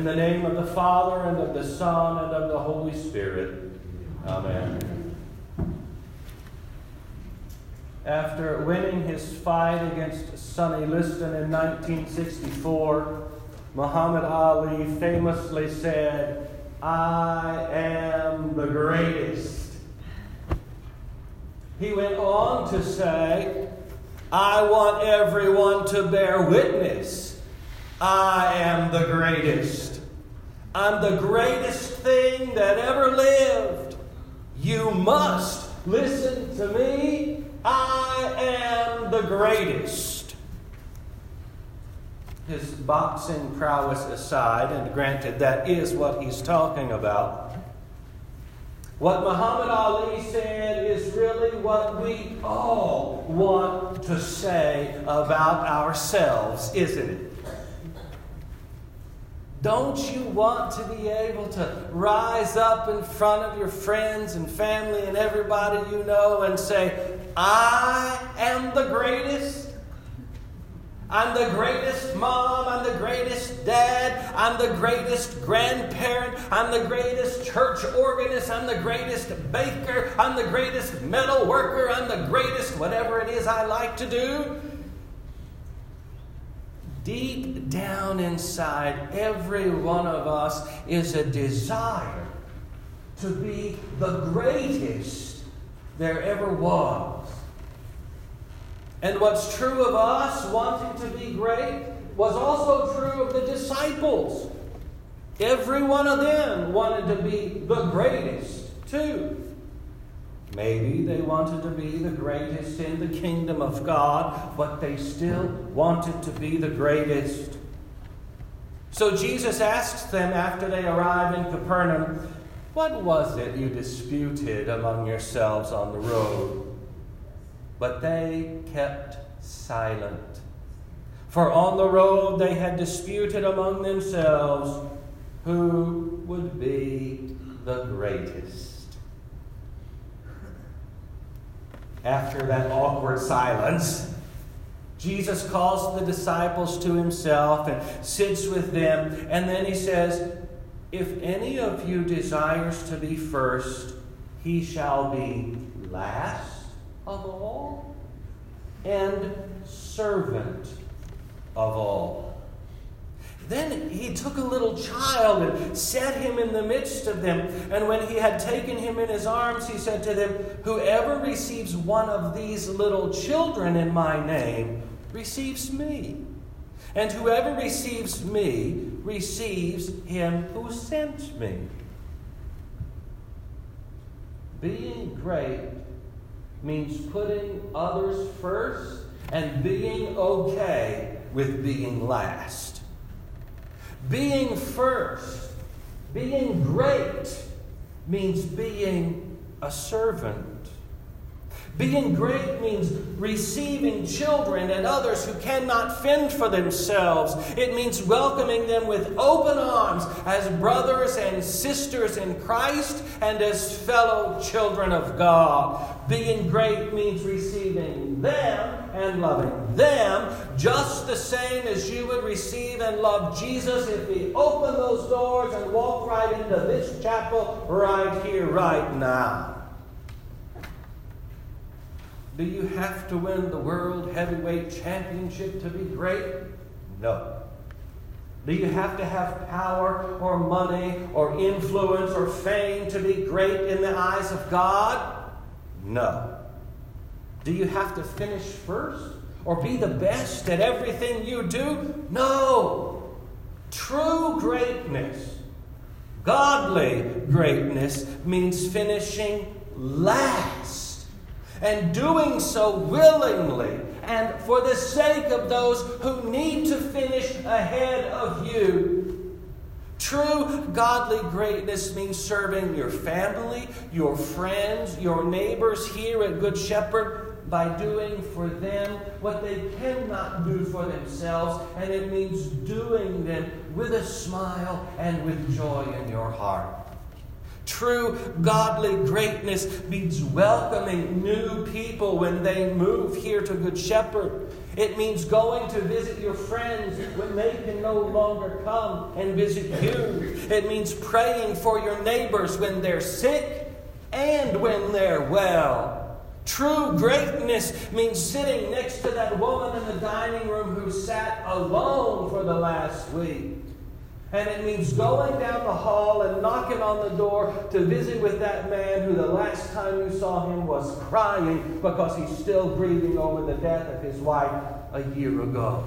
In the name of the Father, and of the Son, and of the Holy Spirit. Amen. After winning his fight against Sonny Liston in 1964, Muhammad Ali famously said, "I am the greatest." He went on to say, "I want everyone to bear witness. I am the greatest. I'm the greatest thing that ever lived. You must listen to me. I am the greatest." His boxing prowess aside, and granted that is what he's talking about, what Muhammad Ali said is really what we all want to say about ourselves, isn't it? Don't you want to be able to rise up in front of your friends and family and everybody you know and say, "I am the greatest. I'm the greatest mom. I'm the greatest dad. I'm the greatest grandparent. I'm the greatest church organist. I'm the greatest baker. I'm the greatest metal worker. I'm the greatest whatever it is I like to do." Deep down inside, every one of us is a desire to be the greatest there ever was. And what's true of us wanting to be great was also true of the disciples. Every one of them wanted to be the greatest too. Maybe they wanted to be the greatest in the kingdom of God, but they still wanted to be the greatest. So Jesus asks them after they arrive in Capernaum, "What was it you disputed among yourselves on the road?" But they kept silent. For on the road they had disputed among themselves who would be the greatest. After that awkward silence, Jesus calls the disciples to himself and sits with them. And then he says, "If any of you desires to be first, he shall be last of all and servant of all." Then he took a little child and set him in the midst of them. And when he had taken him in his arms, he said to them, "Whoever receives one of these little children in my name receives me. And whoever receives me receives him who sent me." Being great means putting others first and being okay with being last. Being first, being great, means being a servant. Being great means receiving children and others who cannot fend for themselves. It means welcoming them with open arms as brothers and sisters in Christ and as fellow children of God. Being great means receiving them and loving them just the same as you would receive and love Jesus if we open those doors and walk right into this chapel right here, right now. Do you have to win the World Heavyweight Championship to be great? No. Do you have to have power or money or influence or fame to be great in the eyes of God? No. Do you have to finish first or be the best at everything you do? No. True greatness, godly greatness, means finishing last. And doing so willingly and for the sake of those who need to finish ahead of you. True godly greatness means serving your family, your friends, your neighbors here at Good Shepherd by doing for them what they cannot do for themselves. And it means doing them with a smile and with joy in your heart. True godly greatness means welcoming new people when they move here to Good Shepherd. It means going to visit your friends when they can no longer come and visit you. It means praying for your neighbors when they're sick and when they're well. True greatness means sitting next to that woman in the dining room who sat alone for the last week. And it means going down the hall and knocking on the door to visit with that man who the last time you saw him was crying because he's still grieving over the death of his wife a year ago.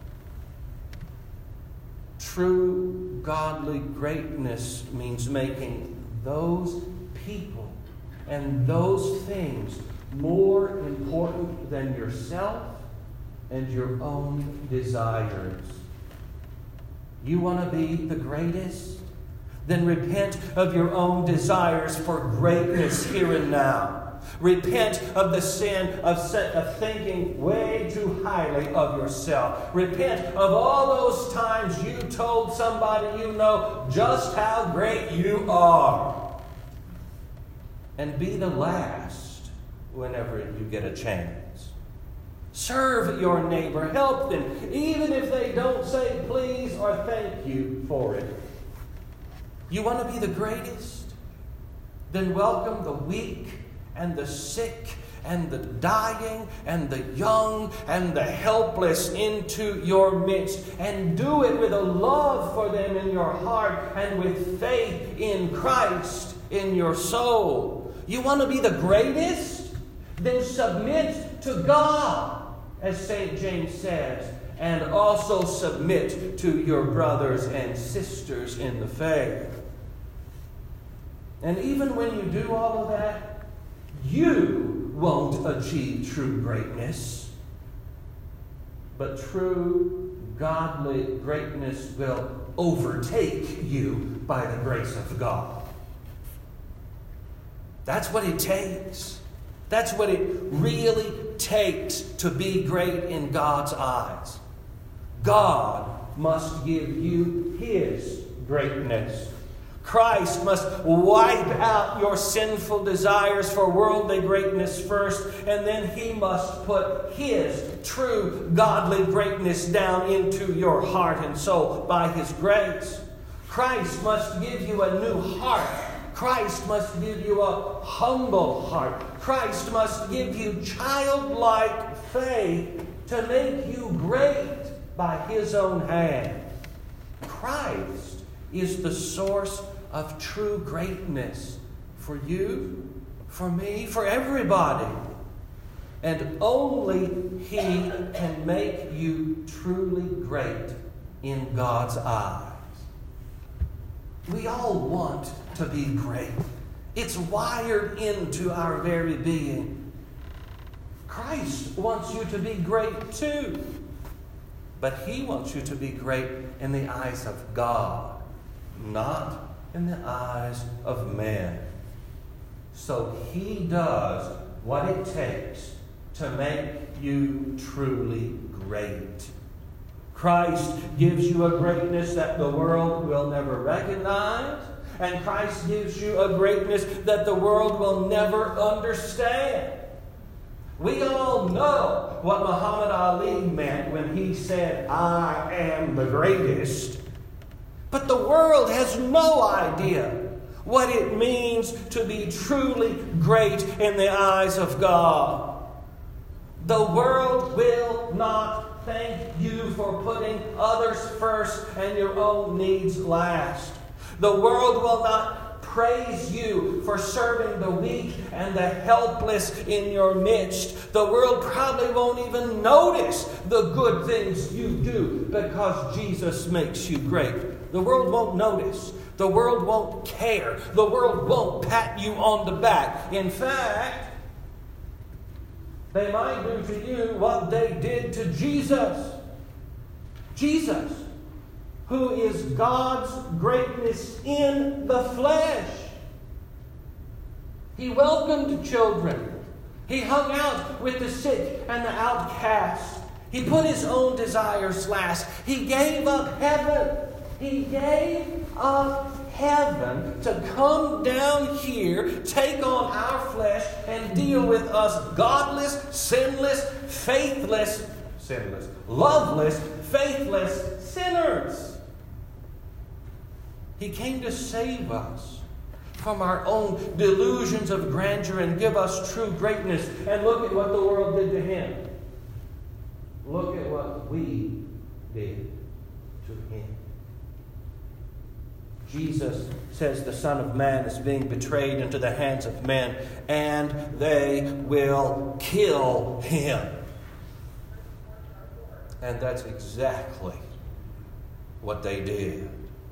True godly greatness means making those people and those things more important than yourself and your own desires. You want to be the greatest? Then repent of your own desires for greatness here and now. Repent of the sin of thinking way too highly of yourself. Repent of all those times you told somebody you know just how great you are. And be the last whenever you get a chance. Serve your neighbor. Help them, even if they don't say please or thank you for it. You want to be the greatest? Then welcome the weak and the sick and the dying and the young and the helpless into your midst. And do it with a love for them in your heart and with faith in Christ in your soul. You want to be the greatest? Then submit to God, as St. James says, and also submit to your brothers and sisters in the faith. And even when you do all of that, you won't achieve true greatness. But true godly greatness will overtake you by the grace of God. That's what it takes. That's what it really takes to be great in God's eyes. God must give you His greatness. Christ must wipe out your sinful desires for worldly greatness first, and then He must put His true godly greatness down into your heart and soul by His grace. Christ must give you a new heart. Christ must give you a humble heart. Christ must give you childlike faith to make you great by His own hand. Christ is the source of true greatness for you, for me, for everybody. And only He can make you truly great in God's eyes. We all want to be great. It's wired into our very being. Christ wants you to be great too. But He wants you to be great in the eyes of God, not in the eyes of man. So He does what it takes to make you truly great. Christ gives you a greatness that the world will never recognize, and Christ gives you a greatness that the world will never understand. We all know what Muhammad Ali meant when he said, "I am the greatest." But the world has no idea what it means to be truly great in the eyes of God. The world will not thank you for putting others first and your own needs last. The world will not praise you for serving the weak and the helpless in your midst. The world probably won't even notice the good things you do because Jesus makes you great. The world won't notice. The world won't care. The world won't pat you on the back. In fact, they might do to you what they did to Jesus. Jesus, who is God's greatness in the flesh. He welcomed children. He hung out with the sick and the outcast. He put His own desires last. He gave up heaven. He gave up heaven to come down here, take on our flesh, and deal with us godless, sinless, faithless sinless, loveless, faithless sinners. He came to save us from our own delusions of grandeur and give us true greatness. And look at what the world did to him. Look at what we did to him. Jesus says the Son of Man is being betrayed into the hands of men, and they will kill him. And that's exactly what they did.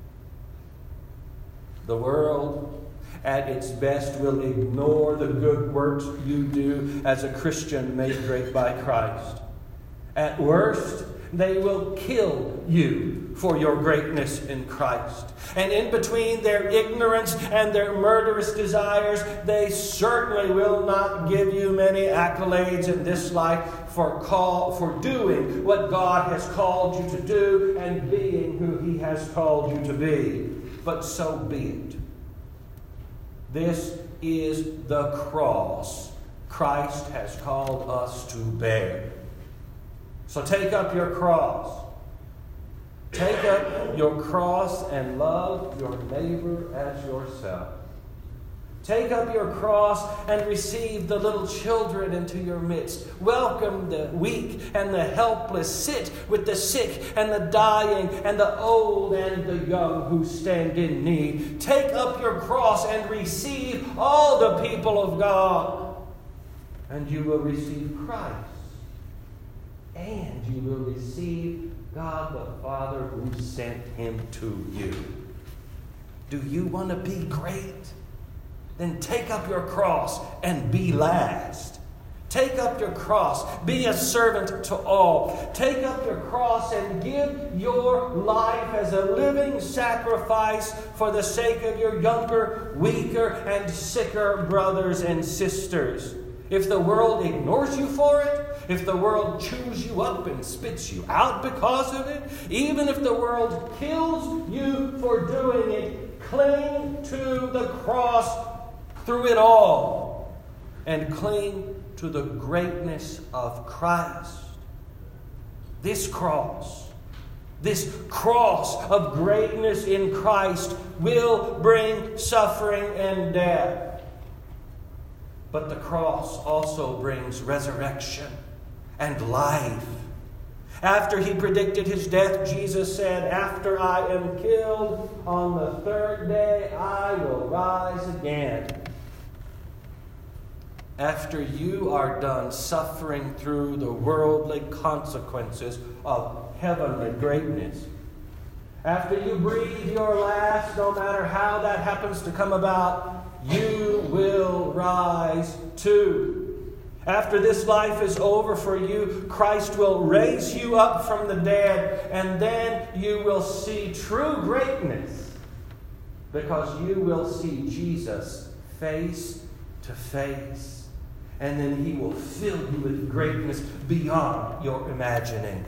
The world, at its best, will ignore the good works you do as a Christian made great by Christ. At worst, they will kill you for your greatness in Christ. And in between their ignorance and their murderous desires, they certainly will not give you many accolades in this life for doing what God has called you to do and being who He has called you to be. But so be it. This is the cross Christ has called us to bear. So take up your cross. Take up your cross and love your neighbor as yourself. Take up your cross and receive the little children into your midst. Welcome the weak and the helpless. Sit with the sick and the dying and the old and the young who stand in need. Take up your cross and receive all the people of God. And you will receive Christ. And you will receive God the Father who sent Him to you. Do you want to be great? Then take up your cross and be last. Take up your cross. Be a servant to all. Take up your cross and give your life as a living sacrifice for the sake of your younger, weaker, and sicker brothers and sisters. If the world ignores you for it, if the world chews you up and spits you out because of it, even if the world kills you for doing it, cling to the cross through it all and cling to the greatness of Christ. This cross of greatness in Christ will bring suffering and death. But the cross also brings resurrection and life. After He predicted His death, Jesus said, "After I am killed, on the third day I will rise again." After you are done suffering through the worldly consequences of heavenly greatness, after you breathe your last, no matter how that happens to come about, you will rise too. After this life is over for you, Christ will raise you up from the dead, and then you will see true greatness, because you will see Jesus face to face. And then He will fill you with greatness beyond your imagining.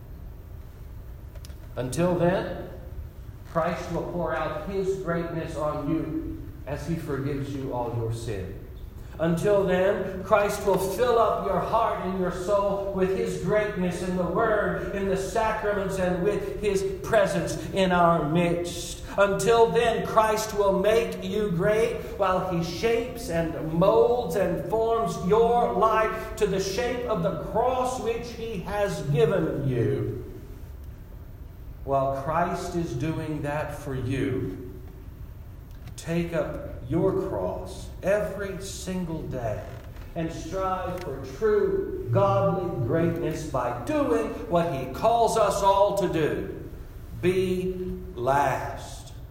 Until then, Christ will pour out His greatness on you as He forgives you all your sins. Until then, Christ will fill up your heart and your soul with His greatness in the Word, in the sacraments, and with His presence in our midst. Until then, Christ will make you great while He shapes and molds and forms your life to the shape of the cross which He has given you. While Christ is doing that for you, take up your cross every single day and strive for true godly greatness by doing what He calls us all to do. Be last.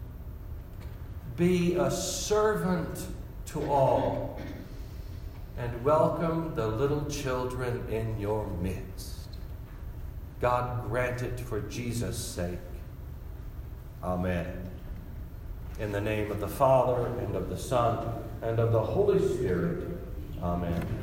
Be a servant to all, and welcome the little children in your midst. God grant it for Jesus' sake. Amen. In the name of the Father, and of the Son, and of the Holy Spirit. Amen.